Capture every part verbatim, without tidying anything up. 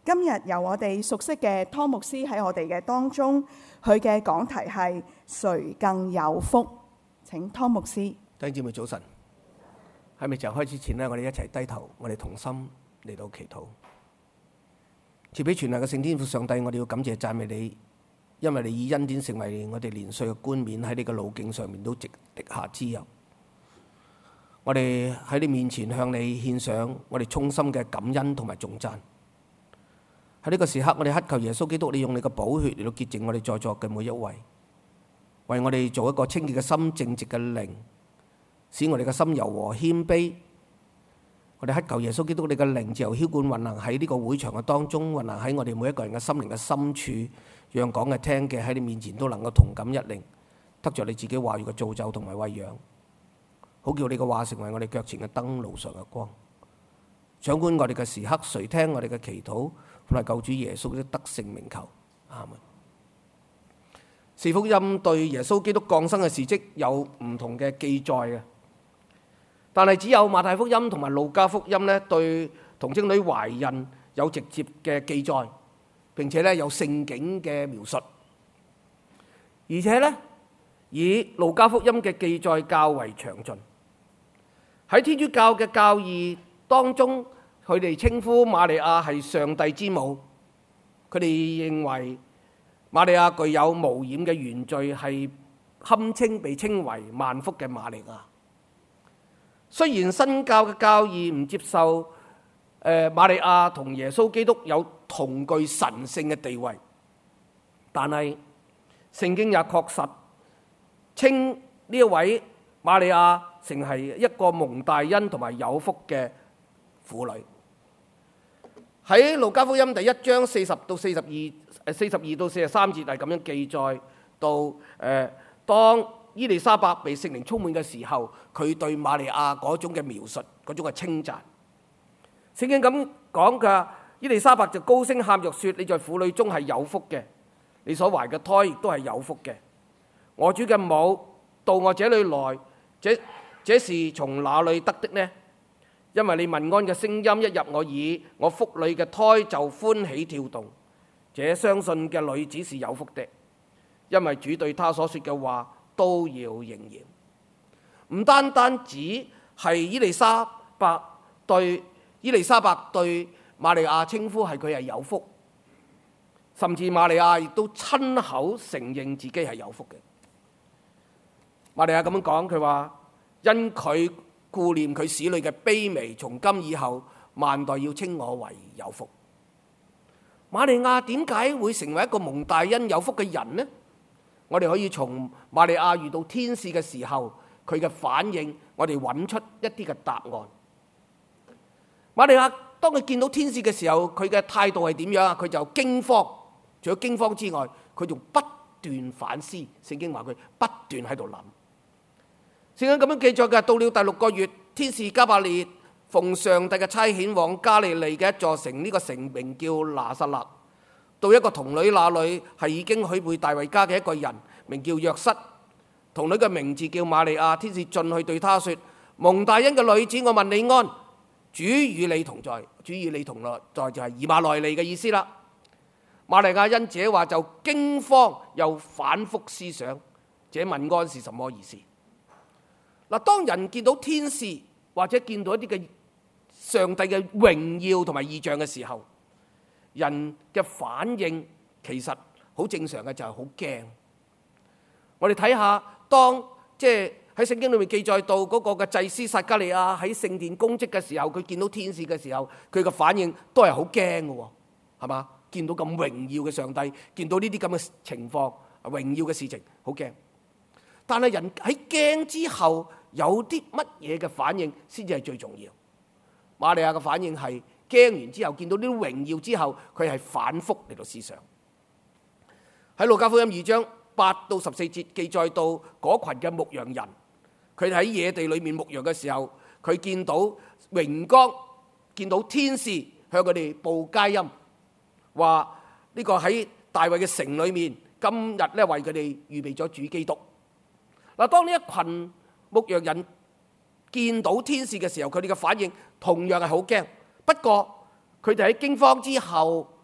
今日由我哋熟悉嘅湯牧師喺我哋嘅當中，佢嘅講題係誰更有福？請湯牧師。 弟兄姊妹早晨，喺未曾開始前呢，我哋一齊低頭，我哋同心嚟到祈禱。賜俾全能嘅聖天父上帝，我哋要感謝讚美你，因為你以恩典成為我哋年歲嘅冠冕，喺呢個路徑上面都直滴下脂油。我哋喺你面前向你獻上我哋衷心嘅感恩同埋頌讚。喺呢個時刻，我哋乞求耶穌基督，你用你嘅寶血嚟到潔淨我哋在座嘅每一位，為我哋做一個清潔嘅心、正直嘅靈，使我哋嘅心柔和謙卑。我哋乞求耶穌基督，你嘅靈自由澆灌運行喺呢個會場嘅當中，運行喺我哋每一個人嘅心靈嘅深處，讓講嘅聽嘅喺你面前都能夠同感一靈，得着你自己話語嘅造就同埋餵養，好叫你嘅話成為我哋腳前嘅燈，路上嘅光。掌管我哋嘅時刻，垂聽我哋嘅祈禱，同埋救主耶穌的得勝名求，阿門。四福音對耶穌基督降生嘅事蹟有唔同嘅記載嘅，但係只有馬太福音同埋路加福音咧對童貞女懷孕有直接嘅記載，並且咧有聖景嘅描述，而且咧以路加福音嘅記載較為詳盡。喺天主教嘅教義當中，佢哋稱呼瑪利亞係上帝之母，佢哋認為瑪利亞具有無染嘅原罪，係堪稱被稱為萬福嘅瑪利亞。雖然新教嘅教義唔接受誒、呃、瑪利亞同耶穌基督有同具神聖嘅地位，但係聖經也確實稱呢一位瑪利亞成係一個蒙大恩同埋有福嘅婦女。喺路加福音第一章四十到四十二誒四十二到四十三節係咁樣記載到誒、呃，當伊麗莎白被聖靈充滿嘅時候，佢對瑪利亞嗰種嘅描述，嗰種嘅稱讚。聖經咁講嘅，伊麗莎白就高聲喊着說：你在婦女中係有福嘅，你所懷嘅胎亦都係有福嘅。我主嘅母到我這裏來，這這是從哪裏得的呢？因為你問安嘅聲音一入我耳，我腹裏嘅胎就歡喜跳動。這相信嘅女子是有福的，因為主對她所說嘅話都要應驗。唔單單只係伊麗莎白對伊麗莎白對瑪利亞稱呼係佢係有福，甚至瑪利亞亦都親口承認自己係有福嘅。瑪利亞咁樣講，佢話因佢顧念佢使女嘅卑微，從今以後萬代要稱我為有福。瑪利亞點解會成為一個蒙大恩有福嘅人呢？我哋可以從瑪利亞遇到天使嘅時候佢嘅反應，我哋揾出一啲嘅答案。瑪利亞當佢見到天使嘅時候，佢嘅態度係點樣啊？佢就驚慌，除咗驚慌之外，佢仲不斷反思。聖經話佢不斷喺度諗。聖經咁樣記載嘅，到了第六個月，天使加百列奉上帝嘅差遣往加利利嘅一座城，呢、這個城名叫拿撒勒，到一個童女那裏，係已經許配大衛家嘅一個人，名叫約瑟。童女嘅名字叫瑪利亞。天使進去對她說：蒙大恩嘅女子，我問你安，主與你同在。主與你同在就係以馬內利嘅意思啦。瑪利亞因這話就驚慌，又反覆思想，這問安是什麼意思？嗱，當人見到天使或者見到一啲嘅上帝嘅榮耀同埋異象嘅時候，人嘅反應其實好正常嘅，就係好驚。我哋睇下，當即係喺聖經裏面記載到嗰個嘅祭司撒迦利亞喺聖殿供職嘅時候，佢見到天使嘅時候，佢嘅反應都係好驚嘅，係嘛？見到咁榮耀嘅上帝，見到呢啲咁嘅情況，榮耀嘅事情，好驚。但係人喺驚之後有啲乜嘢嘅反應先至係最重要。瑪利亞嘅反應係驚完之後，見到呢啲榮耀之後，佢係反覆嚟到思想。喺路加福音二章八到十四節記載到嗰群嘅牧羊人，佢哋喺野地裏面牧羊嘅時候，佢見到榮光，見到天使向佢哋報佳音，話呢個喺大衛嘅城裏面，今日咧為佢哋預備咗主基督。嗱，當呢一群牧羊人見到天使嘅時候，佢哋嘅反應同樣係好驚。不過佢哋喺驚慌之後，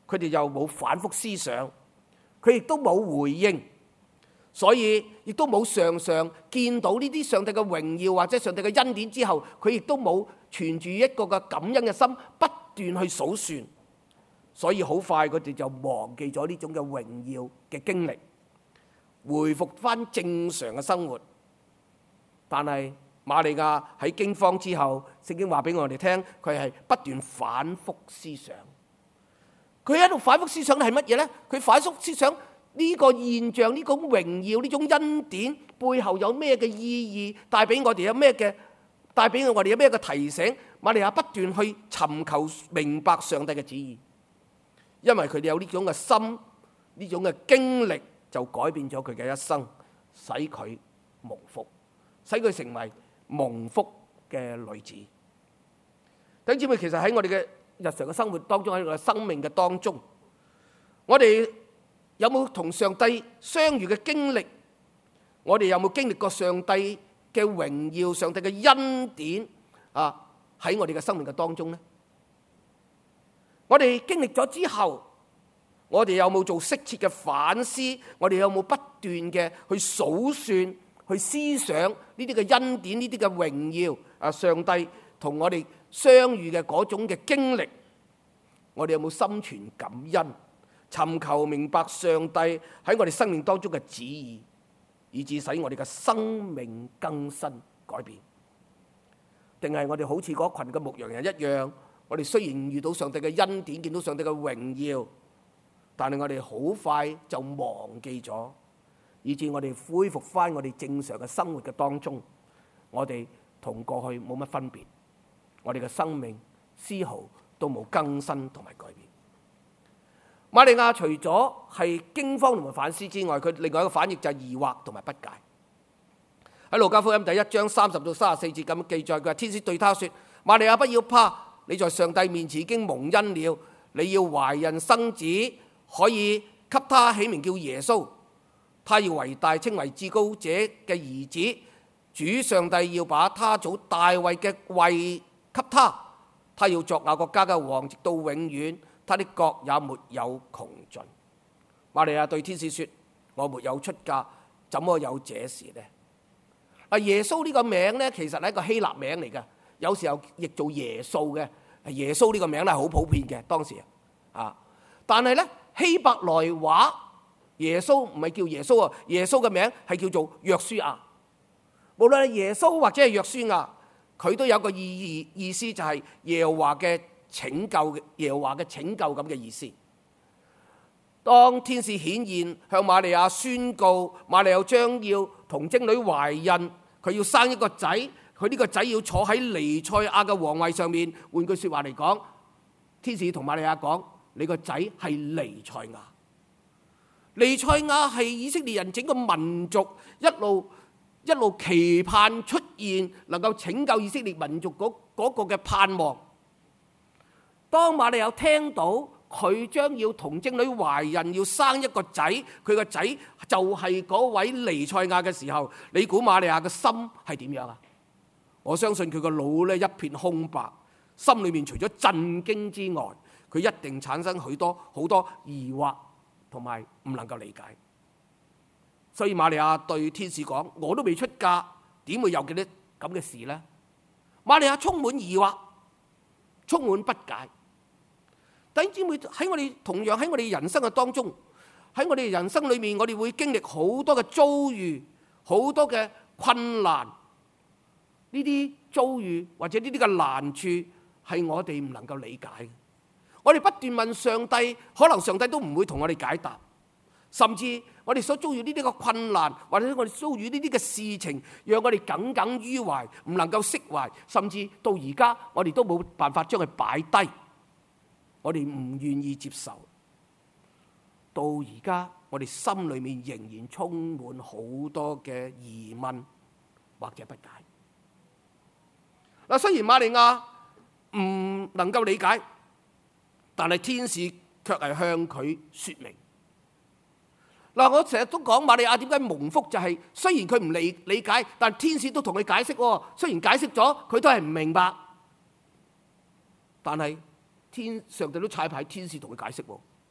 佢哋又冇反覆思想，佢亦都冇回應，所以亦都冇常常見到呢啲上帝嘅榮耀或者上帝嘅恩典之後，佢亦都冇存住一個嘅感恩嘅心，不斷去數算，所以好快佢哋就忘記咗呢種嘅榮耀嘅經歷，回復翻正常嘅生活。但係瑪利亞喺驚慌之後，聖經話俾我哋聽，佢係不斷反覆思想。佢喺度反覆思想係乜嘢呢？佢反覆思想呢個現象、呢種榮耀、呢種恩典背後有咩嘅意義，帶俾我哋有咩嘅，帶俾我哋有咩嘅提醒。瑪利亞不斷去尋求明白上帝嘅旨意，因為佢哋有呢種嘅心，呢種嘅經歷就改變咗佢嘅一生，使佢蒙福，使佢成為蒙福嘅女子。弟兄姊妹，其實喺我哋嘅日常嘅生活當中，喺我哋生命嘅當中，我哋有冇同上帝相遇嘅經歷？我哋有冇經歷過上帝嘅榮耀、上帝嘅恩典啊？喺我哋嘅生命嘅當中呢？我哋經歷咗之後，我哋有冇做適切嘅反思？我哋有冇不斷嘅去數算、去思想呢啲嘅恩典、呢啲嘅榮耀啊？上帝同我哋相遇嘅嗰種嘅經歷，我哋有冇心存感恩，尋求明白上帝喺我哋生命當中嘅旨意，以致使我哋嘅生命更新改變？定係我哋好似嗰群嘅牧羊人一樣，我哋雖然遇到上帝嘅恩典，見到上帝嘅榮耀，但係我哋好快就忘記咗，以致我哋恢復翻我哋正常嘅生活嘅當中，我哋同過去冇乜分別，我哋嘅生命絲毫都冇更新同埋改變。瑪利亞除咗係驚慌同埋反思之外，佢另外一個反應就係疑惑同埋不解。喺路加福音第一章三十到三十四節咁記載，佢話天使對他說：瑪利亞不要怕，你在上帝面前已經蒙恩了，你要懷孕生子，可以給他起名叫耶穌，他要為大，稱為至高者嘅兒子。主上帝要把他祖大衛嘅位給他，他要作雅各家嘅王，直到永遠，他的國也沒有窮盡。瑪利亞對天使說：我沒有出嫁，怎麼有這事呢？啊，耶穌呢個名呢，其實係一個希臘名嚟嘅，有時候譯做耶穌嘅。耶穌呢個名咧係好普遍嘅當時啊，但係呢，希伯來話耶穌唔係叫耶穌啊，耶穌嘅名係叫做約書亞。無論係耶穌或者係約書亞，佢都有個意義意思，就係耶和華嘅拯救，耶和華嘅拯救咁嘅意思。當天使顯現向瑪利亞宣告，瑪利亞將要童貞女懷孕，佢要生一個仔，佢呢個仔要坐喺彌賽亞嘅皇位上面。換句說話嚟講，天使同瑪利亞講：你個仔係彌賽亞。彌賽亞係以色列人整個民族一路一路期盼出現，能夠拯救以色列民族嗰嗰個嘅盼望。當瑪利亞聽到佢將要童貞女懷孕，要生一個仔，佢個仔就係嗰位彌賽亞嘅時候，你估瑪利亞嘅心係點樣啊？我相信佢個腦咧一片空白，心裏面除咗震驚之外，佢一定產生許多好多疑惑同埋唔能夠理解。所以瑪利亞對天使講：我都未出嫁，點會有嘅啲咁嘅事呢？瑪利亞充滿疑惑，充滿不解。弟兄姊妹，喺我哋同樣喺我哋人生嘅當中，喺我哋人生裏面，我哋會經歷好多嘅遭遇，好多嘅困難。呢啲遭遇或者呢啲嘅難處係我哋唔能夠理解嘅。我哋不斷問上帝，可能上帝都唔會同我哋解答。甚至我哋所遭遇呢啲嘅困難，或者我哋遭遇呢啲嘅事情，讓我哋耿耿於懷，唔能夠釋懷，甚至到而家我哋都冇辦法將佢擺低。我哋唔願意接受，到而家我哋心裏面仍然充滿好多嘅疑問或者不解。嗱，雖然瑪利亞唔能夠理解，但係天使卻係向佢說明。嗱，我成日都講瑪利亞點解蒙福，就係雖然佢唔理理解，但天使都同佢解釋。雖然解釋咗，佢都係唔明白，但係天上帝都差派天使同佢解釋。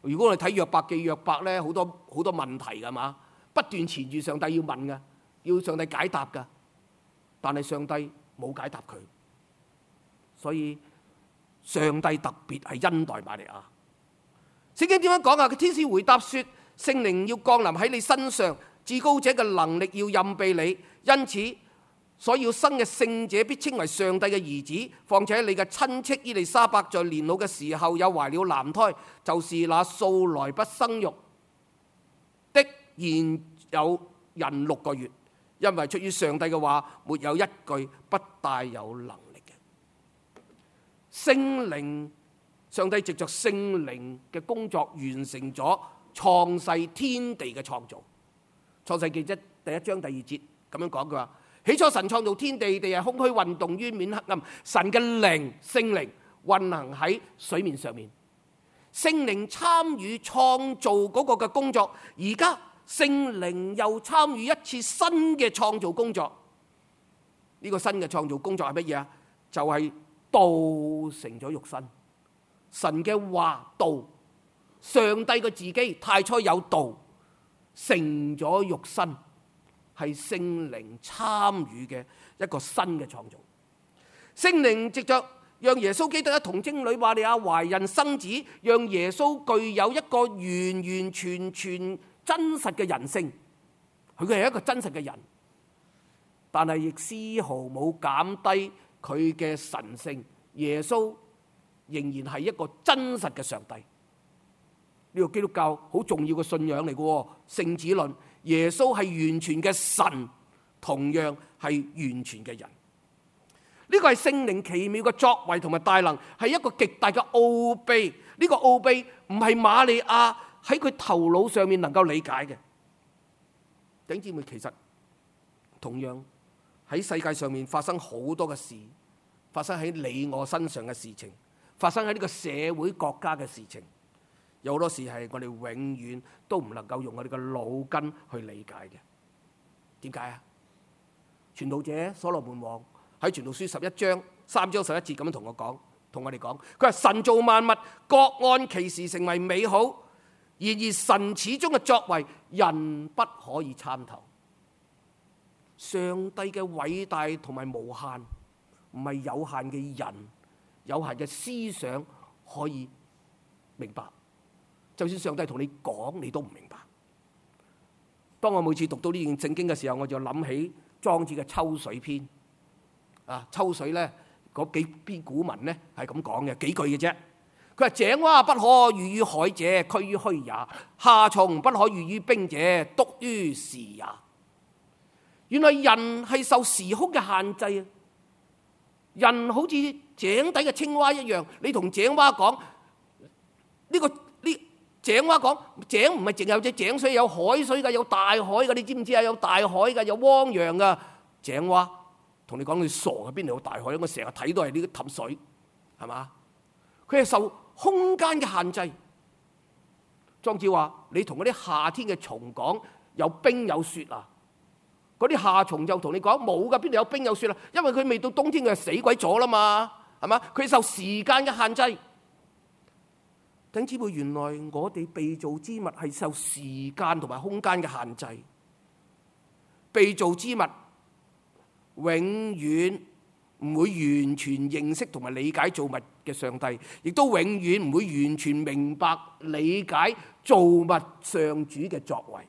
如果我哋睇約伯記，約伯咧好多好多問題㗎嘛，不斷纏住上帝要問㗎，要上帝解答㗎，但係上帝冇解答佢，所以上帝特別係恩待瑪利亞。聖經點樣講啊？佢天使回答說：聖靈要降臨喺你身上，至高者嘅能力要蔭庇你，因此所要生嘅聖者必稱為上帝嘅兒子。況且你嘅親戚伊麗莎白在年老嘅時候有懷了男胎，就是那素來不生育的，現有孕六個月，因為出於上帝嘅話，沒有一句不帶有能力嘅。聖靈，上帝藉着聖靈嘅工作完成咗創世天地嘅創造。創世記一第一章第二節咁樣講，佢話：起初神創造天地，地係空虛運動，淵面黑暗。神嘅靈聖靈運行喺水面上面，聖靈參與創造嗰個嘅工作。而家聖靈又參與一次新嘅創造工作。呢個新嘅創造工作係乜嘢啊？就係道成咗肉身。神嘅話道，上帝嘅自己太初有道，成咗肉身，係聖靈參與嘅一個新嘅創造。聖靈藉着讓耶穌基督一童貞女瑪利亞懷孕生子，讓耶穌具有一個完完全全真實嘅人性。佢係一個真實嘅人，但係亦絲毫冇減低佢嘅神性。耶穌仍然係一個真實嘅上帝。呢個基督教好重要嘅信仰嚟嘅，聖子論。耶穌係完全嘅神，同樣係完全嘅人。呢個係聖靈奇妙嘅作為同埋大能，係一個極大嘅奧秘。呢個奧秘唔係瑪利亞喺佢頭腦上面能夠理解嘅。弟兄姊妹，其實同樣喺世界上面發生好多嘅事，發生喺你我身上嘅事情，發生喺呢個社會國家嘅事情，有好多事係我哋永遠都唔能夠用我哋嘅腦筋去理解嘅。點解啊？傳道者所羅門王喺傳道書十一章三章十一節咁樣同我講，同我哋講，佢話神造萬物，各按其時成為美好，然而神始終嘅作為，人不可以參透。上帝嘅偉大同埋無限，唔係有限嘅人、有限嘅思想可以明白。就算上帝同你講，你都唔明白。當我每次讀到呢件聖經嘅時候，我就諗起莊子嘅秋水篇。啊，秋水咧嗰幾篇古文咧係咁講嘅，幾句嘅啫。佢話：井蛙不可喻於海者，區於虛也；夏蟲不可喻於冰者，篤於時也。原來人係受時空嘅限制啊！人好似井底嘅青蛙一樣，你同井蛙講呢個呢？井蛙講井唔係淨有隻井水，有海水㗎，有大海㗎，你知唔知啊？有大海㗎，有汪洋㗎。井蛙同你講你傻嘅，邊度有大海？我成日睇到係呢個氹水，係嘛？佢係受空間嘅限制。莊子話：你同嗰啲夏天嘅蟲講有冰有雪啊，嗰啲夏蟲就同你講冇㗎，邊度有冰有雪啊？因為佢未到冬天，佢就死鬼咗啦嘛，係嘛？佢受時間嘅限制。弟兄姊妹，原來我哋被造之物係受時間同埋空間嘅限制。被造之物永遠唔會完全認識同埋理解造物嘅上帝，亦都永遠唔會完全明白理解造物上主嘅作為。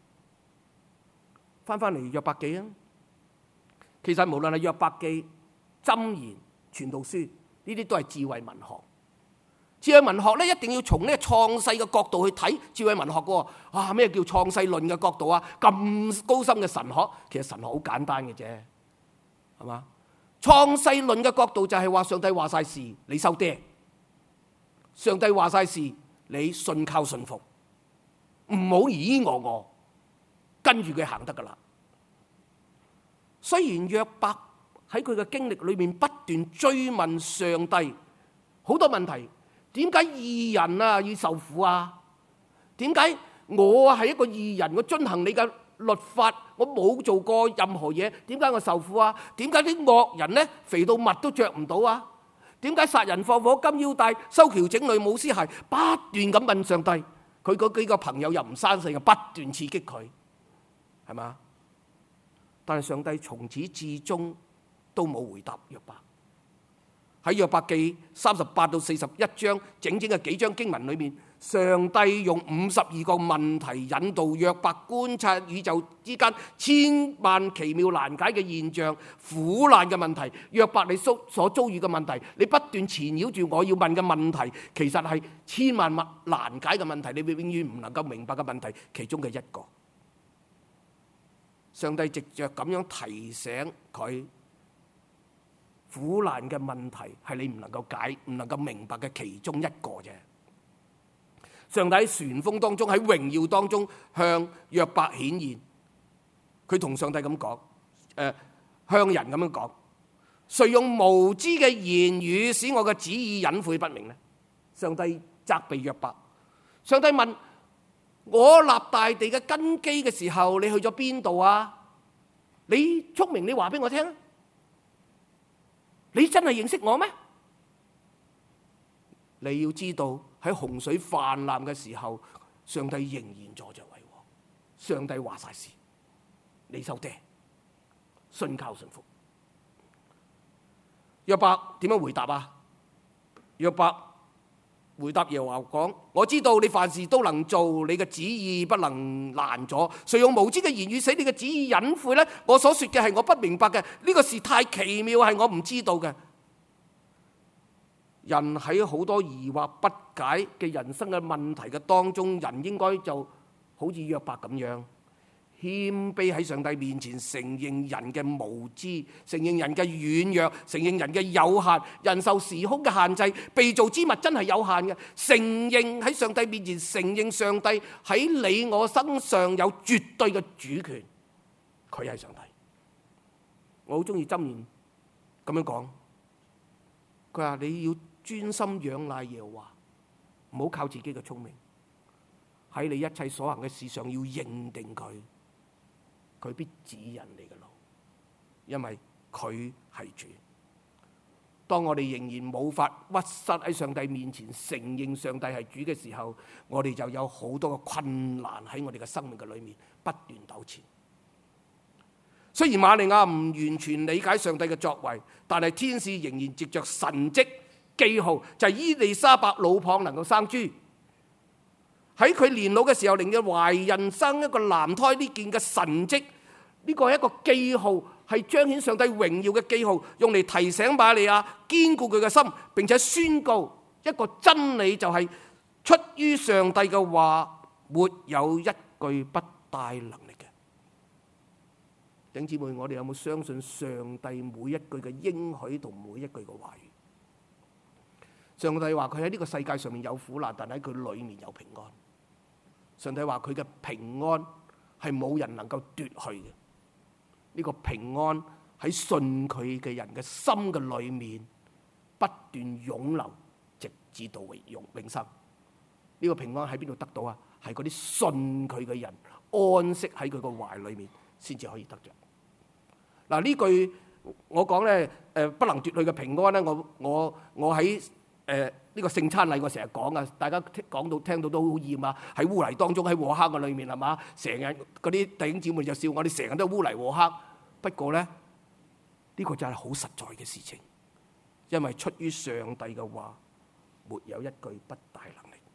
翻翻嚟約伯記啊，其實無論係約伯記、箴言、傳道書，呢啲都係智慧文學。智慧文學咧，一定要從呢個創世嘅角度去睇智慧文學嘅。啊，咩叫創世論嘅角度啊？咁高深嘅神學，其實神學好簡單嘅啫，係嘛？創世論嘅角度就係話上帝話晒事，你收爹；上帝話晒事，你信靠信服，唔好疑疑我我，跟住佢行得噶啦。雖然約伯喺佢嘅經歷裏面不斷追問上帝好多問題。點解義人啊要受苦啊？點解我係一個義人，我遵行你嘅律法，我冇做過任何嘢，點解我受苦啊？點解啲惡人咧肥到襪都着唔到啊？ 點解殺人放火、金腰帶、修橋整女、舞獅鞋，不斷咁問上帝？佢嗰幾個朋友又唔生性，不斷刺激佢，係嘛？但係上帝從始至終都冇回答約伯。喺約伯記三十八到四十一章整整嘅幾章經文裏面，上帝用五十二個問題引導約伯觀察宇宙之間千萬奇妙難解嘅現象、苦難嘅問題。約伯你所所遭遇嘅問題，你不斷纏繞住我要問嘅問題，其實係千萬難解嘅問題，你永遠唔能夠明白嘅問題其中嘅一個。上帝藉着咁樣提醒佢，苦難嘅問題係你唔能夠解、唔能夠明白嘅其中一個啫。上帝喺旋風當中、喺榮耀當中向約伯顯現，佢同上帝咁講，誒、呃、向人咁樣講：誰用無知嘅言語使我嘅旨意隱晦不明呢？上帝責備約伯。上帝問：我立大地嘅根基嘅時候，你去咗邊度啊？你聰明，你話俾我聽。你真係認識我咩？你要知道喺洪水泛濫嘅時候，上帝仍然坐着為王。上帝話晒事，你收爹，信靠信服。約伯點樣回答啊？約伯回答耶和華講：我知道你凡事都能做，你嘅旨意不能攔阻。誰用無知嘅言語使你嘅旨意隱晦呢？我所說嘅係我不明白嘅，呢個事太奇妙，係我唔知道嘅。人喺好多疑惑不解嘅人生嘅問題嘅當中，人應該就好似約伯咁樣謙卑喺上帝面前，承認人嘅無知，承認人嘅軟弱，承認人嘅有限，人受時空嘅限制，被造之物真係有限嘅。承認喺上帝面前，承認上帝喺你我身上有絕對嘅主權，佢係上帝。我好中意箴言咁樣講，佢話你要專心仰賴耶和華，唔好靠自己嘅聰明，喺你一切所行嘅事上要認定佢。佢必指引你嘅路，因為佢係主。當我哋仍然冇法屈膝喺上帝面前承認上帝係主嘅時候，我哋就有好多嘅困難喺我哋嘅生命嘅裏面不斷糾纏。雖然瑪利亞唔完全理解上帝嘅作為，但係天使仍然藉着神蹟記號，就係伊麗莎白老蚌能夠生珠。喺佢年老嘅時候，令佢懷孕生一個男胎呢件嘅神蹟，呢個係一個記號，係彰顯上帝榮耀嘅記號，用嚟提醒瑪利亞堅固佢嘅心，並且宣告一個真理，就係出於上帝嘅話，沒有一句不帶能力嘅。弟兄姊妹，我哋有冇相信上帝每一句嘅應許同每一句嘅話語？上帝話佢喺呢個世界上面有苦難，但喺佢裏面有平安。上帝話佢嘅平安係冇人能夠奪去嘅，呢個平安喺信佢嘅人嘅心嘅裏面不斷湧流，直至到永永生。呢個平安喺邊度得到啊？係嗰啲信佢嘅人安息喺佢個懷裏面，先至可以得着。嗱，呢句我講咧，誒不能奪去嘅平安咧，我我我喺誒呢個聖餐禮我成日講啊，大家講到聽到都好厭啊！喺污泥當中，喺禍坑嘅裏面係嘛？成日嗰啲弟兄姊妹就笑我哋成日都係污泥禍坑。不過咧，呢個就係好實在嘅事情，因為出於上帝嘅話，沒有一句不帶能力。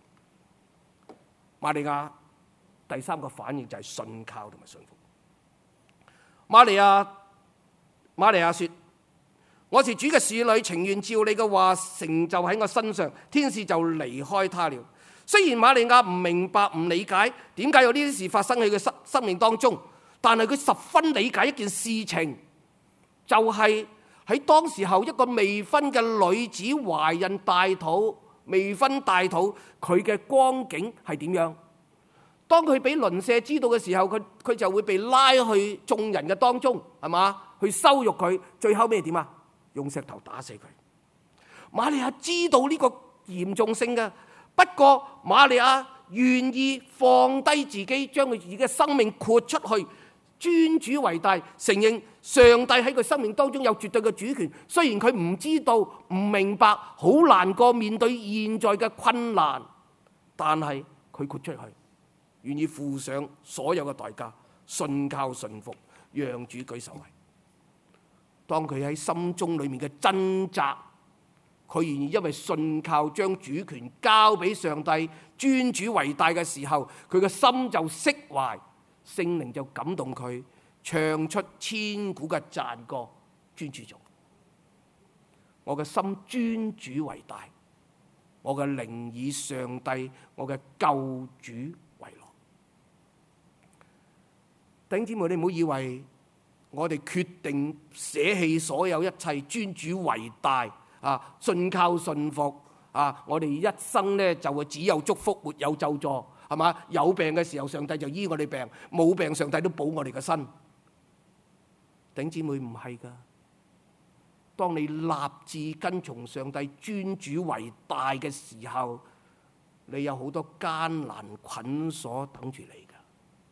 瑪利亞第三個反應就係信靠同埋信服。瑪利亞瑪利亞說：我是主嘅使女，情願照你嘅話成就喺我身上。天使就離開他了。雖然瑪利亞唔明白、唔理解點解有呢啲事發生喺佢生生命當中，但係佢十分理解一件事情，就係喺當時候一個未婚嘅女子懷孕大肚，未婚大肚，佢嘅光景係點樣？當佢俾鄰舍知道嘅時候，佢佢就會被拉去眾人嘅當中，係嘛？去羞辱佢，最後咩點啊？用石頭打死佢。瑪利亞知道呢個嚴重性嘅，不過瑪利亞願意放低自己，將佢自己嘅生命豁出去， 尊主為大，承認上帝喺佢生命當中有絕對嘅主權。雖然佢唔知道、唔明白，好難過面對現在嘅困難，但係佢豁出去，願意付上所有嘅代價，信靠順服，讓主舉手為。當佢喺心中裏面嘅掙扎，佢願意因為信靠將主權交俾上帝，尊主為大嘅時候，佢嘅心就釋懷，聖靈就感動佢，唱出千古嘅讚歌。尊主做，我嘅心尊主為大，我嘅靈以上帝我嘅救主為樂。弟兄姊妹，你唔好以為我哋決定捨棄所有一切，尊主為大啊，信靠信服啊，我哋一生呢就會只有祝福，沒有咒詛，係嘛？有病嘅時候，上帝就醫我哋病；冇病，上帝都保我哋嘅身。弟兄姊妹，唔係噶。當你立志跟從上帝尊主為大嘅時候，你有好多艱難捆鎖等住你噶。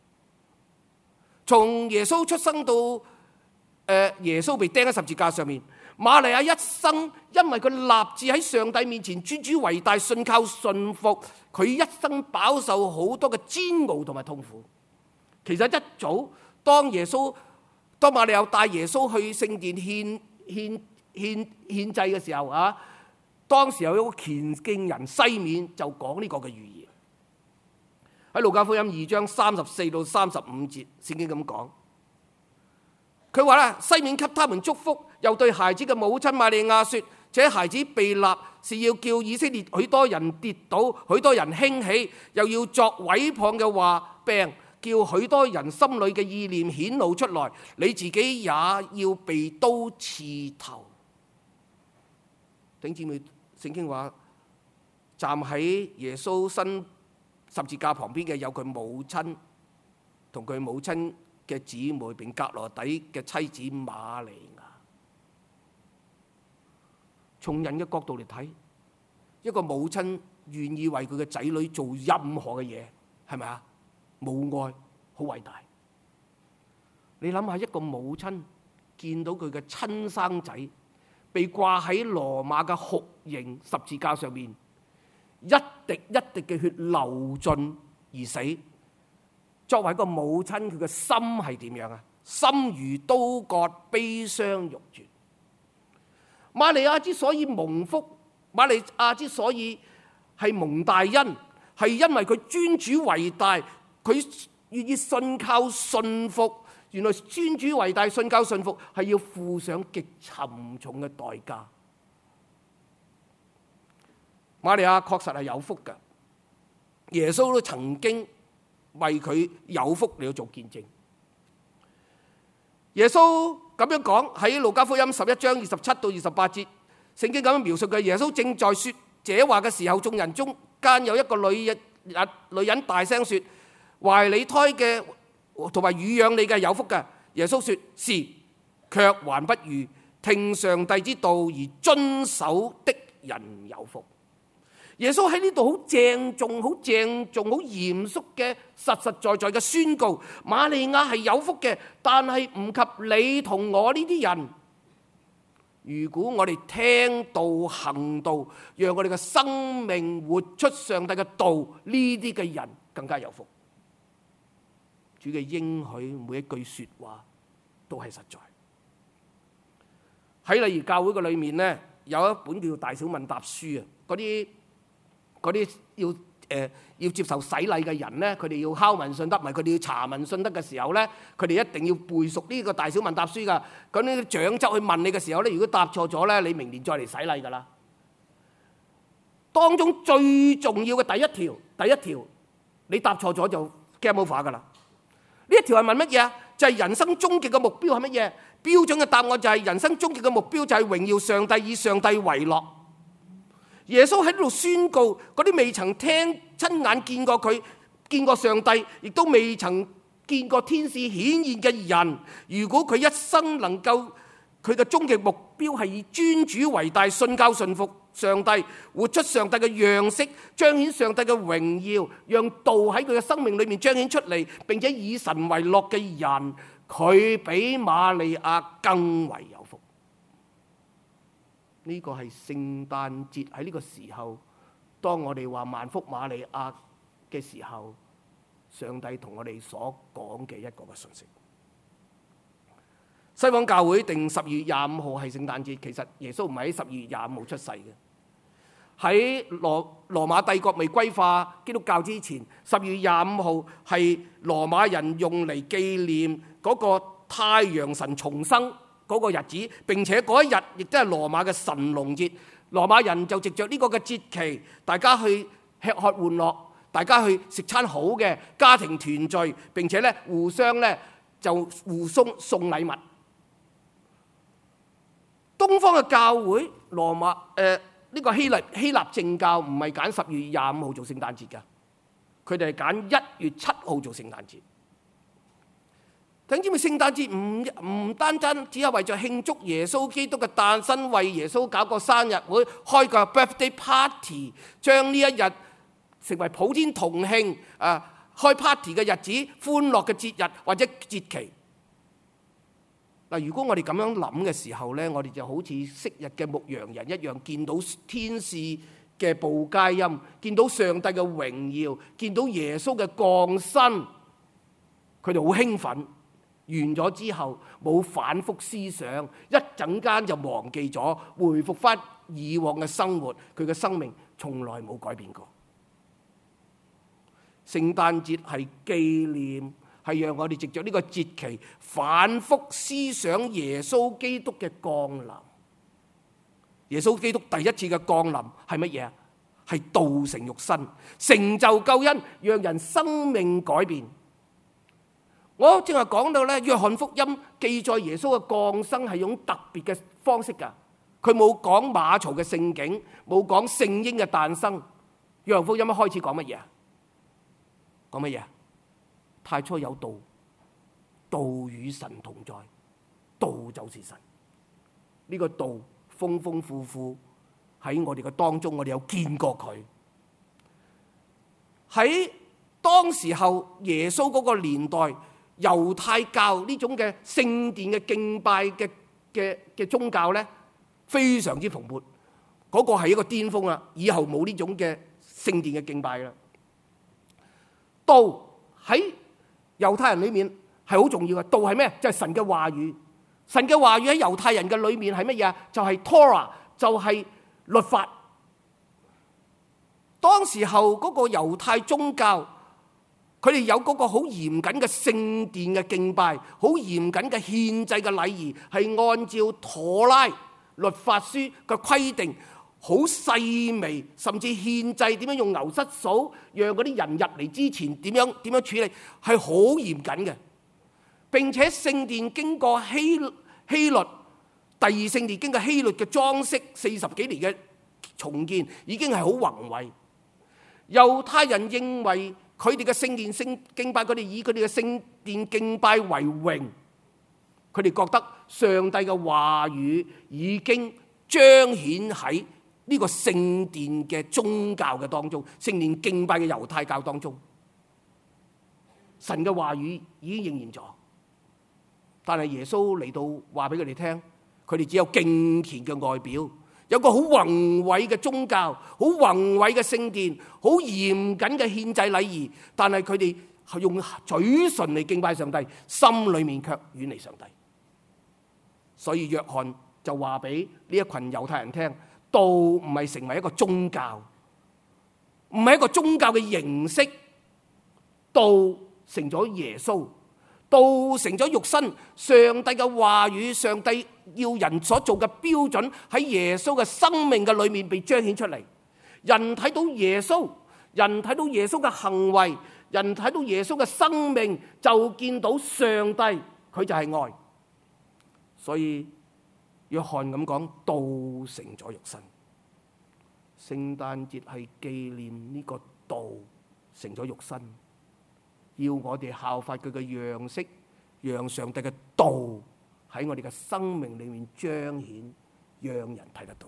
從耶穌出生到誒耶穌被釘喺十字架上面，瑪利亞一生因為佢立志喺上帝面前尊主為大，信靠信服，佢一生飽受好多嘅煎熬同埋痛苦。其實一早當耶穌當瑪利亞帶耶穌去聖殿獻獻獻獻祭嘅時候啊，當時有一個虔敬人西面就講呢個嘅預言。喺路加福音二章三十四到三十五節，聖經咁講，佢話咧，西面給他們祝福，又對孩子嘅母親瑪利亞說：這孩子被立是要叫以色列許多人跌倒，許多人興起，又要作毀謗嘅話病，叫許多人心裏嘅意念顯露出來，你自己也要被刀刺頭。弟兄姊妹，聖經話站喺耶穌身十字架旁邊嘅有佢母親同佢母親嘅姊妹，並革羅底嘅妻子瑪利亞。從人嘅角度嚟睇，一個母親願意為佢嘅仔女做任何嘅嘢，係咪啊？母愛好偉大。你諗下，一個母親見到佢嘅親生仔被掛喺羅馬嘅酷刑十字架上面，一滴一滴嘅血流盡而死，作為一個母親，佢嘅心係點樣啊？心如刀割，悲傷欲絕。瑪利亞之所以蒙福，瑪利亞之所以係蒙大恩，係因為佢尊主為大，佢願意信靠信服。原來尊主為大，信靠信服係要付上極沉重嘅代價。瑪利亞確實係有福嘅，耶穌都曾經為佢有福嚟到做見證。耶穌咁樣講喺路加福音十一章二十七到二十八節，聖經咁樣描述嘅。耶穌正在說這話嘅時候，眾人中間有一個女人，女人大聲說：懷你胎嘅同埋乳養你嘅有福嘅。耶穌說：是，卻還不如聽上帝之道而遵守的人有福。耶穌喺呢度好鄭重、好鄭重、好嚴肅嘅實實在在嘅宣告：瑪利亞係有福嘅，但係唔及你同我呢啲人。如果我哋聽道行道，讓我哋嘅生命活出上帝嘅道，呢啲嘅人更加有福。主嘅應許每一句說話都係實在。喺禮儀教會嘅裏面呢，有一本叫做大小問答書啊，嗰啲嗰啲要誒、呃、要接受洗禮嘅人呢，佢哋要敲問信德，唔係佢哋要查問信德嘅時候呢，佢哋一定要背熟呢個大小問答書噶。咁呢啲長執去問你嘅時候呢，如果答錯咗呢，你明年再嚟洗禮噶啦。當中最重要嘅第一條，第一條你答錯咗就 game over 噶啦。呢一條係問乜嘢啊？就係人生終極嘅目標係乜嘢？標準嘅答案就係人生終極嘅目標就係榮耀上帝，以上帝為樂。耶穌喺呢度宣告，嗰啲未曾聽親眼見過佢見過上帝，亦都未曾見過天使顯現嘅人，如果佢一生能夠，佢嘅終極目標係以尊主為大，信靠信服上帝，活出上帝嘅樣式，彰顯上帝嘅榮耀，讓道喺佢嘅生命裏面彰顯出嚟，並且以神為樂嘅人， 佢比瑪利亞更為有福。呢、這個係聖誕節喺呢個時候，當我哋話萬福瑪利亞嘅時候，上帝同我哋所講嘅一個嘅信息。西方教會定十二月廿五號係聖誕節，其實耶穌唔係喺十二月廿五號出世嘅。喺羅羅馬帝國未歸化基督教之前，十二月廿五號係羅馬人用嚟紀念嗰個太陽神重生嗰個日子，並且嗰一日亦都係羅馬嘅神農節。羅馬人就藉着呢個嘅節期，大家去吃喝玩樂，大家去食餐好嘅家庭團聚，並且咧互相咧就互送送禮物。東方嘅教會羅馬誒。呃呢個希臘希臘正教唔係揀十二月廿五號做聖誕節㗎，佢哋係揀一月七號做聖誕節。聽知唔知聖誕節唔唔單單只係為咗慶祝耶穌基督嘅誕生，為耶穌搞個生日會，開個 birthday party， 將呢一日成為普天同慶啊開 party 嘅日子、歡樂嘅節日或者節期。嗱，如果我哋咁樣諗嘅時候呢，我哋就好似昔日嘅牧羊人一樣，見到天使嘅報佳音，見到上帝嘅榮耀，見到耶穌嘅降生，佢哋好興奮。完咗之後冇反覆思想，一陣間就忘記咗，回復翻以往嘅生活，佢嘅生命從來冇改變過。聖誕節係紀念，係讓我哋藉着呢個節期反覆思想耶穌基督嘅降臨。耶穌基督第一次嘅降臨係乜嘢啊？係道成肉身，成就救恩，讓人生命改變。我正話講到咧，約翰福音記載耶穌嘅降生係用特別嘅方式噶，佢冇講馬槽嘅盛景，冇講聖嬰嘅誕生。約翰福音一開始講乜嘢啊？講乜嘢？太初有道，道與神同在，道就是神。呢、這個道豐豐富富喺我哋嘅當中，我哋有見過佢。喺當時候耶穌嗰個年代，猶太教呢種嘅聖殿嘅敬拜嘅嘅嘅宗教咧，非常之蓬勃。嗰、那個係一個巔峰啦，以後冇呢種嘅聖殿嘅敬拜啦。道喺猶太人裏面係好重要嘅，道係咩？就係神嘅話語。神嘅話語喺猶太人嘅裏面係乜嘢？就係 Torah， 就係律法。當時候嗰個猶太宗教，佢哋有嗰個好嚴謹嘅聖殿嘅敬拜，好嚴謹嘅獻祭嘅禮儀，係按照妥拉律法書嘅規定，好細微，甚至獻祭點樣用牛膝數，讓嗰啲人入嚟之前點樣點樣處理，係好嚴謹嘅。並且聖殿經過希希律第二聖殿經過希律嘅裝飾，四十幾年嘅重建，已經係好宏偉。猶太人認為佢哋嘅聖殿聖敬拜，佢哋以佢哋嘅聖殿敬拜為榮，佢哋覺得上帝嘅話語已經彰顯喺呢個聖殿嘅宗教嘅當中，聖殿敬拜嘅猶太教當中，神嘅話語已經應驗咗。但係耶穌嚟到話俾佢哋聽，佢哋只有敬虔嘅外表，有個好宏偉嘅宗教，好宏偉嘅聖殿，好嚴謹嘅獻祭禮儀，但係佢哋係用嘴唇嚟敬拜上帝，心裏面卻遠離上帝。所以約翰就話俾呢一群猶太人聽，道唔係成為一個宗教，唔係一個宗教嘅形式，道成咗耶穌，道成咗肉身，上帝嘅話語，上帝要人所做嘅標準喺耶穌嘅生命嘅裏面被彰顯出嚟。人睇到耶穌，人睇到耶穌嘅行為，人睇到耶穌嘅生命，就見到上帝，佢就係愛。所以約翰咁講，道成咗肉身。聖誕節係紀念呢個道成咗肉身，要我哋效法佢嘅樣式，讓上帝嘅道喺我哋嘅生命裏面彰顯，讓人睇得到。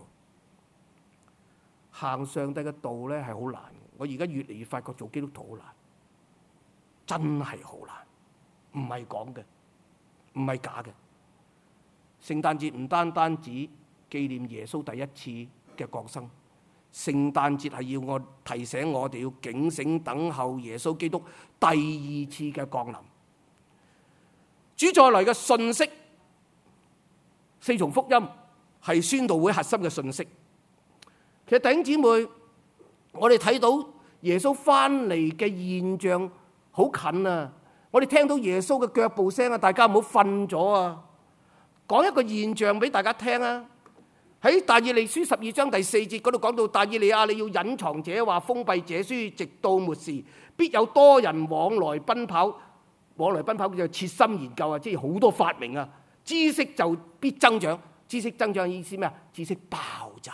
行上帝嘅道咧係好難，我而家越嚟越發覺做基督徒好難，真係好難，唔係講嘅。 唔係假嘅。聖誕節唔單單止紀念耶穌第一次嘅降生，聖誕節係要我提醒我哋要警醒等候耶穌基督第二次嘅降臨。主再來嘅信息，四重福音係宣道會核心嘅信息。其實弟兄姊妹，我哋睇到耶穌翻嚟嘅現象好近啊！我哋聽到耶穌嘅腳步聲啊，大家唔好瞓咗啊！講一個現象俾大家聽啊！喺但以理書十二章第四節嗰度講到，但以理啊，你要隱藏這話，封閉這書，直到末時，必有多人往來奔跑。往來奔跑就切心研究啊，即係好多發明啊，知識就必增長。知識增長意思咩啊？知識爆炸。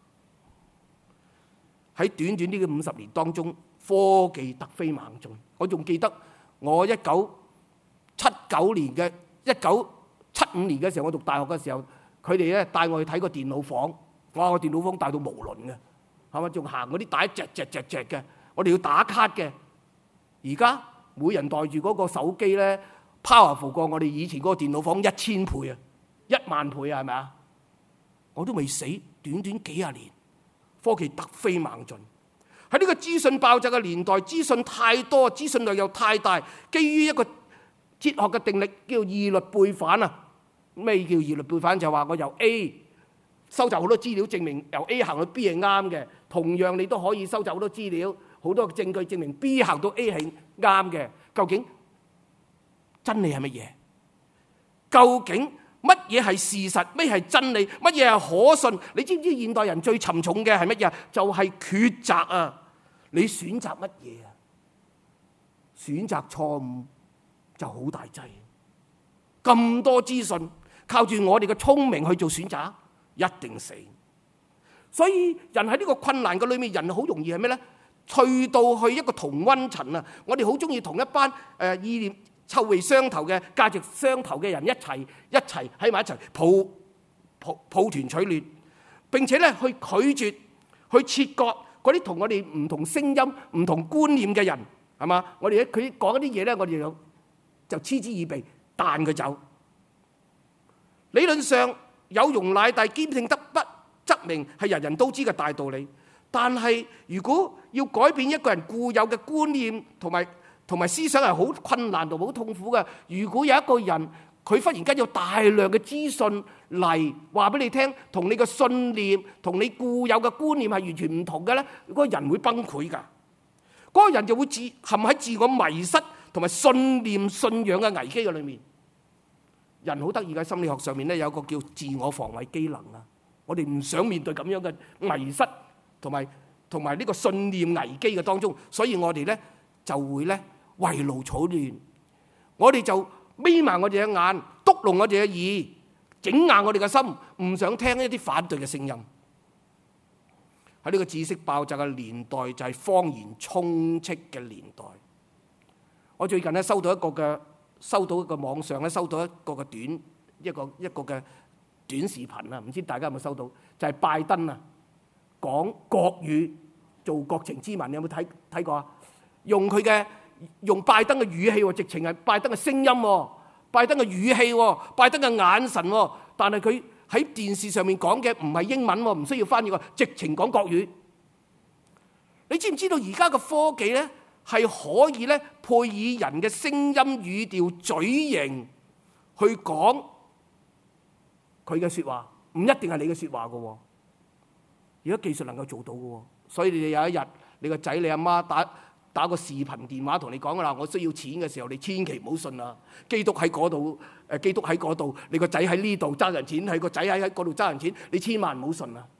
喺短短呢個五十年當中，科技突飛猛進。我仲記得我一九七九年嘅一九七五年嘅時候，我讀大學嘅時候，佢哋咧帶我去睇個電腦房。哇！個電腦房大到無倫嘅，係咪？仲行嗰啲帶隻隻隻隻嘅，我哋要打卡嘅。而家每人袋住嗰個手機咧 ，powerful 過我哋以前嗰個電腦房一千倍啊，一萬倍啊，係咪啊？我都未死，短短幾廿年，科技突飛猛進。喺呢個資訊爆炸嘅年代，資訊太多，資訊量又太大，基於一個哲學嘅定力叫二律背反啊。咩叫二律背反？就話我由 A 收集好多資料，證明由 A 行到 B 係啱嘅。同樣你都可以收集好多資料，好多證據證明 B 行到 A 係啱嘅。究竟真理係乜嘢？究竟乜嘢係事實？咩係真理？乜嘢係可信？你知唔知現代人最沉重嘅係乜嘢？就係抉擇啊！你選擇乜嘢啊？選擇錯誤就好大劑。咁多資訊，靠住我哋嘅聰明去做選擇，一定死。所以人喺呢個困難嘅裏面，人好容易係咩呢？去到去一個同溫層啊！我哋好中意同一班誒意念臭味相投嘅、價值相投嘅人一齊一齊喺埋一齊抱抱抱團取暖，並且咧去拒絕去切割嗰啲同我哋唔同聲音、唔同觀念嘅人，係嘛？我哋佢講一啲嘢咧，我哋就就嗤之以鼻，彈佢走。理論上有容乃大，兼聽得不則明，係人人都知嘅大道理。但係如果要改變一個人固有嘅觀念同埋同埋思想，係好困難同好痛苦嘅。如果有一個人佢忽然間有大量嘅資訊嚟話俾你聽，同你嘅信念同你固有嘅觀念係完全唔同嘅咧，嗰個人會崩潰㗎。嗰個人就會自陷喺自我迷失同埋信念信仰嘅危機嘅裏面。人好得意嘅，心理學上面咧有個叫自我防衛機能啊。我哋唔想面對咁樣嘅迷失同埋同埋呢個信念危機嘅當中，所以我哋咧就會咧圍爐取暖，我哋就眯埋我哋嘅眼，篤聾我哋嘅耳，整硬我哋嘅心，唔想聽一啲反對嘅聲音。喺呢個知識爆炸嘅年代，就係謊言充斥嘅年代。我最近咧收到一個嘅收到一個網上咧收到一個嘅短一個一個嘅短視頻啊，唔知大家有冇收到？就係拜登啊，講國語做國情咨文，你有冇睇睇過啊？用佢嘅用拜登嘅語氣喎，直情係拜登嘅聲音喎，拜登嘅語氣喎，拜登嘅眼神喎，但係佢喺電視上面講嘅唔係英文喎，唔需要翻譯喎，直情講國語。你知唔知道而家嘅科技咧係可以咧配以人嘅聲音、語調、嘴型去講佢嘅説話，唔一定係你嘅説話嘅。而家技術能夠做到嘅，所以你哋有一日你個仔、你阿媽打打個視頻電話同你講啦，我需要錢嘅時候，你千祈唔好信啊！基督喺嗰度，誒基督喺嗰度，你個仔喺呢度爭人錢，係個仔喺喺嗰度爭人錢，你千萬唔好信啊！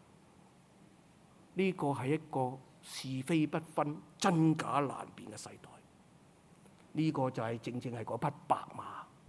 呢個係一個是非不分、真假難辨嘅世代。呢個就係正正係嗰匹白馬。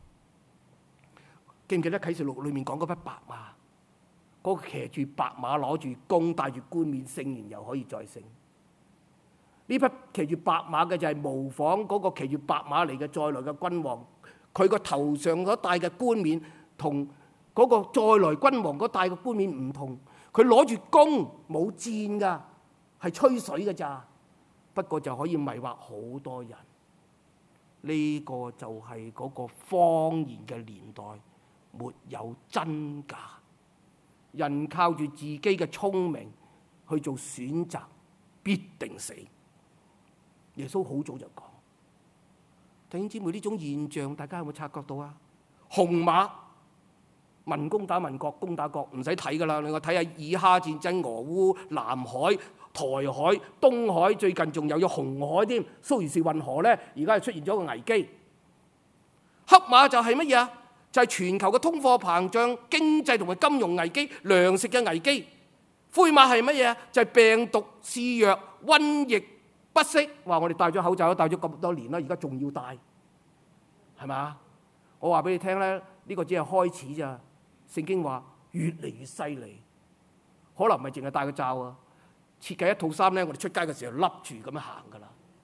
記唔記得啟示錄裏面講嗰匹白馬？嗰個騎住白馬、攞住弓、戴住冠冕、聖言又可以再勝。呢匹騎住白馬嘅就係模仿嗰個騎住白馬嚟嘅再來嘅君王，佢個頭上所戴嘅冠冕同嗰個再來君王嗰戴嘅冠冕唔同。佢攞住弓冇箭㗎，係吹水㗎咋。不過就可以迷惑好多人。 呢個就係嗰個謊言嘅年代，沒有真假，人靠住自己嘅聰明去做選擇，必定死。耶穌好早就講。弟兄姊妹，呢種現象大家有冇察覺到啊？紅馬民攻打民，國攻打國，唔使睇噶啦。你我睇下以哈戰爭、俄烏、南海、台海、東海，最近仲有咗紅海添。蘇伊士運河咧，而家係出現咗個危機。黑馬就係乜嘢啊？就係全球嘅通貨膨脹、經濟同埋金融危機、糧食嘅危機。灰馬係乜嘢啊？就係病毒肆虐、瘟疫不息。話我哋戴咗口罩都戴咗咁多年啦，而家仲要戴，係咪？我話俾你聽咧，呢個只係開始咋。聖經話越嚟越犀利，可能唔係淨係戴個罩啊，設計一套衫咧，我哋出街嘅時候笠住咁樣行噶啦。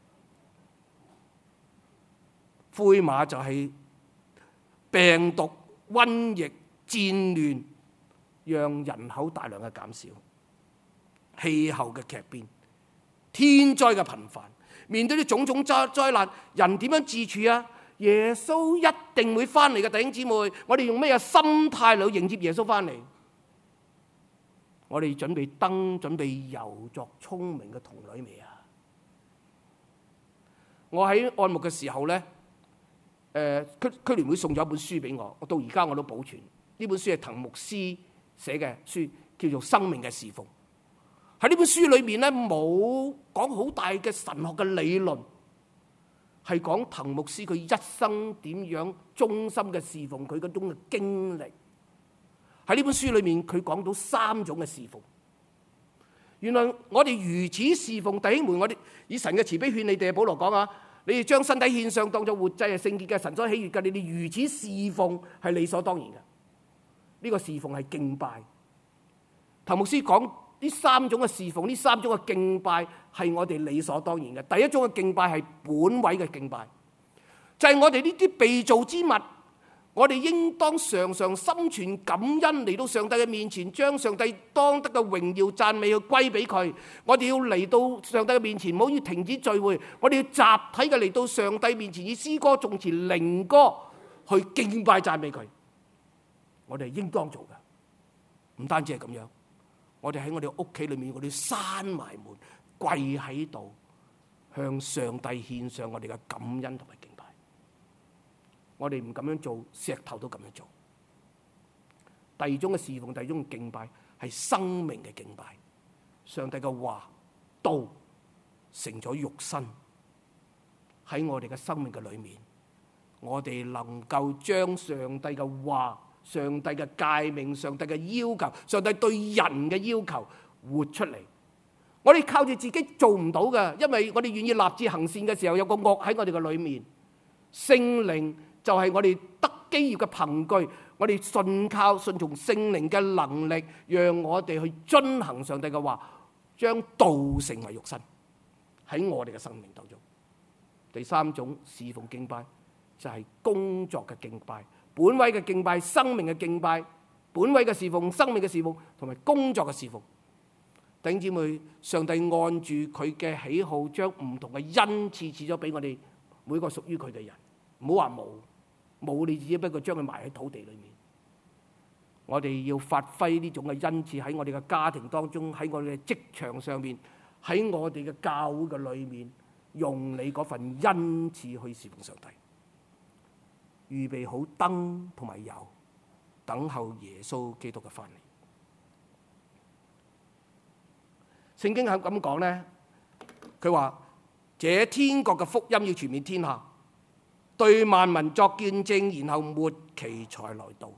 灰馬就係病毒、瘟疫、戰亂，讓人口大量嘅減少，氣候嘅劇變，天災嘅頻繁，面對啲種種災災難，人點樣自處啊？耶穌一定會翻嚟嘅，弟兄姊妹，我哋用咩嘢心態嚟迎接耶穌翻嚟？我哋準備燈、準備油作聰明嘅童女未啊？我喺按牧嘅時候咧，誒區區聯會送咗一本書俾我，我到而家我都保存。呢本書係滕牧師寫嘅書，叫做《生命嘅侍奉》。喺呢本書裏面咧，冇講好大嘅神學嘅理論。係講滕牧師佢一生點樣忠心嘅侍奉，佢嗰種嘅經歷。喺呢本書裏面，佢講到三種嘅侍奉。原來我哋如此侍奉弟兄們，我哋以神嘅慈悲勸你哋。保羅講啊，你哋將身體獻上當作活祭，係聖潔嘅，神所喜悅嘅。你哋如此侍奉係理所當然嘅。呢個侍奉係敬拜。滕牧師講呢三種嘅侍奉，呢三種嘅敬拜係我哋理所當然嘅。第一種嘅敬拜係本位嘅敬拜，就係我哋呢啲被造之物，我哋應當常常心存感恩嚟到上帝嘅面前，將上帝當得嘅榮耀讚美去歸俾佢。我哋要嚟到上帝嘅面前，唔好要停止聚會，我哋要集體嘅嚟到上帝面前，以詩歌、頌詞、靈歌去敬拜讚美佢。我哋係應當做嘅，唔單止係咁樣。我哋喺我哋屋企裏面，我哋閂埋門，跪喺度，向上帝獻上我哋嘅感恩同埋敬拜。我哋唔咁樣做，石頭都咁樣做。第二種嘅侍奉，第二種嘅敬拜係生命嘅敬拜。上帝嘅話道成咗肉身喺我哋嘅生命嘅裏面，我哋能夠將上帝嘅話、上帝嘅誡命、上帝嘅要求、上帝對人嘅要求活出嚟。我哋靠住自己做唔到嘅，因為我哋願意立志行善嘅時候，有個惡喺我哋嘅裏面。聖靈就係我哋得基業嘅憑據，我哋信靠、順從聖靈嘅能力，讓我哋去遵行上帝嘅話，將道成為肉身喺我哋嘅生命當中。第三種侍奉敬拜就係工作嘅敬拜。本位嘅敬拜、生命嘅敬拜，本位嘅侍奉、生命嘅侍奉，同埋工作嘅侍奉。弟兄姊妹，上帝按住佢嘅喜好，將唔同嘅恩賜賜咗俾我哋每個屬於佢嘅人。唔好話冇，冇你只不過將佢埋喺土地裏面。我哋要發揮呢種嘅恩賜喺我哋嘅家庭當中，喺我哋嘅職場上面，喺我哋嘅教會嘅裏面，用你嗰份恩賜去侍奉上帝。預備好燈同埋油，等候耶穌基督嘅翻嚟。聖經係咁講咧，佢話：這天國嘅福音要傳遍天下，對萬民作見證，然後末期才來到。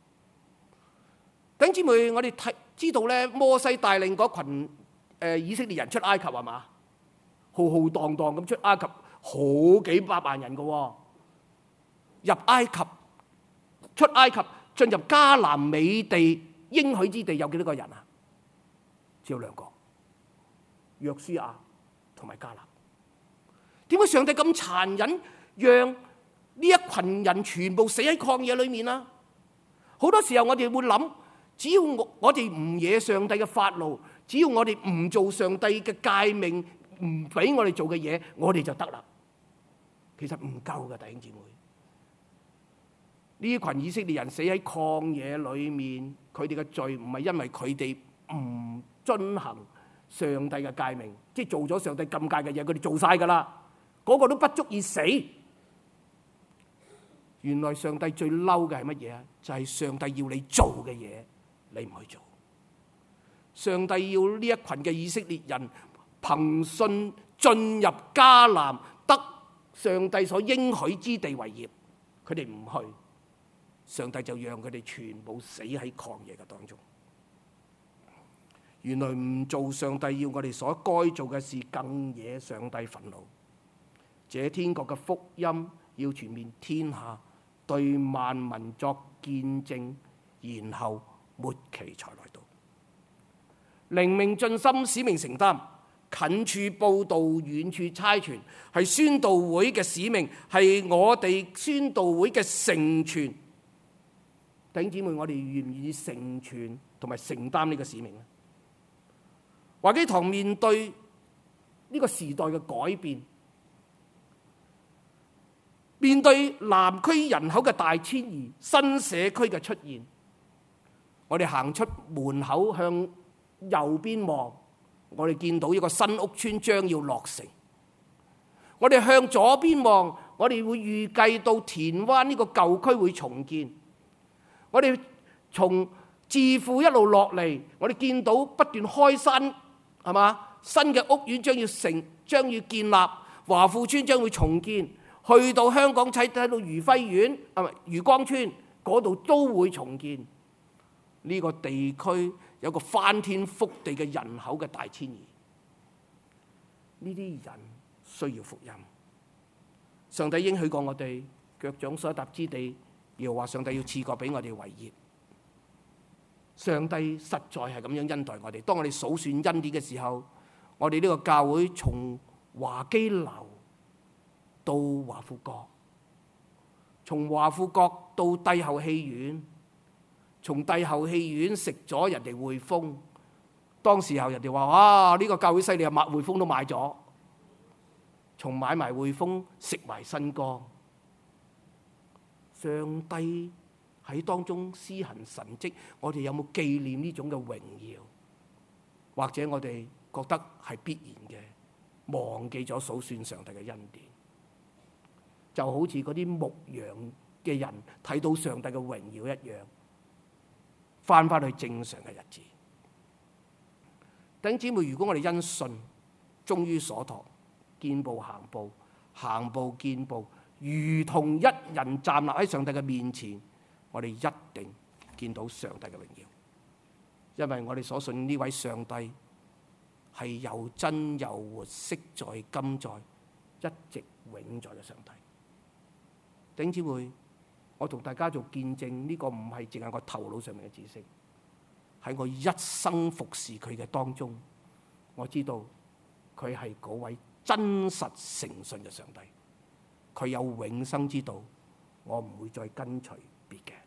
弟兄姊妹，我哋睇知道咧，摩西帶領嗰群誒以色列人出埃及係嘛，浩浩蕩蕩咁出埃及，好幾百萬人㗎。入埃及、出埃及、進入迦南美地應許之地，有幾多個人啊？只有兩個，約書亞同埋迦勒。點解上帝咁殘忍，讓呢一群人全部死喺曠野裏面啊？好多時候我哋會諗，只要我我哋唔惹上帝嘅發怒，只要我哋唔做上帝嘅誡命，唔俾我哋做嘅嘢，我哋就得啦。 其實唔夠嘅，弟兄姊妹。呢群以色列人死喺曠野裏面，佢哋嘅罪唔係因為佢哋唔遵行上帝嘅誡命，即係做咗上帝禁戒嘅嘢，佢哋做晒㗎啦，嗰個都不足以死。原來上帝最嬲嘅係乜嘢啊？就係上帝要你做嘅嘢，你唔去做。上帝要呢一群嘅以色列人憑信進入迦南，得上帝所應許之地為業，佢哋唔去，上帝就讓佢哋全部死喺曠野嘅當中。原來唔做上帝要我哋所該做嘅事，更惹上帝憤怒。這天國嘅福音要傳遍天下，對萬民作見證，然後末期才來到。靈命盡心，使命承擔，近處報道，遠處差傳，係宣道會嘅使命，係我哋宣道會嘅成全。弟兄姊妹，我哋願唔願意成全同埋承擔呢個使命呢？華基堂面對呢個時代嘅改變，面對南區人口嘅大遷移，新社區嘅出現，我哋行出門口向右邊望，我哋見到一個新屋村將要落成。我哋向左邊望，我哋會預計到田灣呢個舊區會重建。我哋從置富一路落嚟，我哋見到不斷開山，係嘛？新嘅屋苑將要成，將要建立，華富村將會重建，去到香港睇睇到愉輝苑，係咪漁光村嗰度都會重建。呢個地區有個翻天覆地嘅人口嘅大遷移，呢啲人需要福音。上帝應許過我哋腳掌所踏之地，又話上帝要賜過俾我哋為業。上帝實在係咁樣恩待我哋。當我哋數算恩典嘅時候，我哋呢個教會從華基樓到華富閣，從華富閣到帝后戲院，從帝后戲院食咗人哋匯豐，當時候人哋話哇，呢個教會犀利啊，買匯豐都買咗，從買埋匯豐食埋新光。上帝喺當中施行神蹟，我哋有冇紀念呢種嘅榮耀？或者我哋覺得係必然嘅，忘記咗數算上帝嘅恩典，就好似嗰啲牧羊嘅人睇到上帝嘅榮耀一樣，翻返去正常嘅日子。弟兄姊妹，如果我哋因信忠於所託，見步行步，行步見步，如同一人站立喺上帝嘅面前，我哋一定見到上帝嘅榮耀，因為我哋所信呢位上帝係又真又活，昔在今在，一直永在嘅上帝。弟兄姊妹，我同大家做見證，呢個唔係淨係我頭腦上面嘅知識，喺我一生服侍佢嘅當中，我知道佢係嗰位真實誠信嘅上帝，佢有永生之道，我唔會再跟隨別嘅。